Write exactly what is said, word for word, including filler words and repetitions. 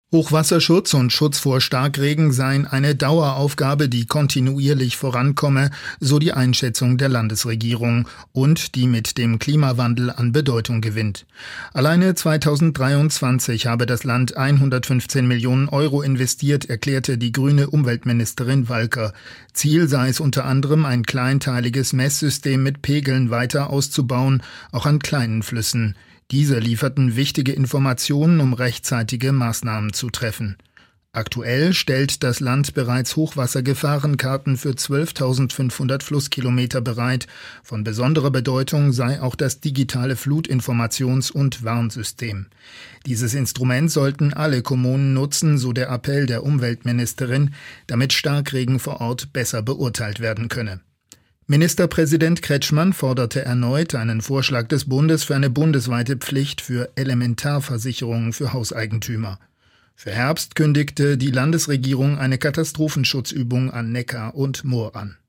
Hochwasserschutz und Schutz vor Starkregen seien eine Daueraufgabe, die kontinuierlich vorankomme, so die Einschätzung der Landesregierung und die mit dem Klimawandel an Bedeutung gewinnt. Alleine zweitausenddreiundzwanzig habe das Land hundertfünfzehn Millionen Euro investiert, erklärte die grüne Umweltministerin Walker. Ziel sei es unter anderem, ein kleinteiliges Messsystem mit Pegeln weiter auszubauen, auch an kleinen Flüssen. Diese lieferten wichtige Informationen, um rechtzeitige Maßnahmen zu treffen. Aktuell stellt das Land bereits Hochwassergefahrenkarten für zwölftausendfünfhundert Flusskilometer bereit. Von besonderer Bedeutung sei auch das digitale Flutinformations- und Warnsystem. Dieses Instrument sollten alle Kommunen nutzen, so der Appell der Umweltministerin, damit Starkregen vor Ort besser beurteilt werden könne. Ministerpräsident Kretschmann forderte erneut einen Vorschlag des Bundes für eine bundesweite Pflicht für Elementarversicherungen für Hauseigentümer. Für Herbst kündigte die Landesregierung eine Katastrophenschutzübung an Neckar und Moor an.